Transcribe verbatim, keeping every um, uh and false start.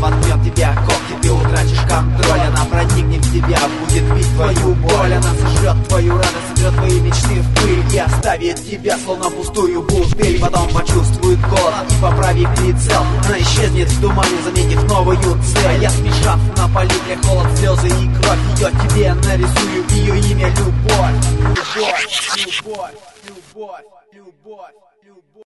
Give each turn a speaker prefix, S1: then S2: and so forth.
S1: воткнет тебя когти, ты утратишь контроль. Она проникнет в тебя, будет бить твою боль. Она сожрет твою радость, сотрет твои мечты в пыль и оставит тебя, словно пустую бутыль. Потом почувствует голод и, поправив прицел, она исчезнет в тумане, заметив новую цель. А я, смешав на палитре холод, слезы и кровь, ее тебе нарисую, ее имя — любовь. Любовь, любовь, любовь, любовь.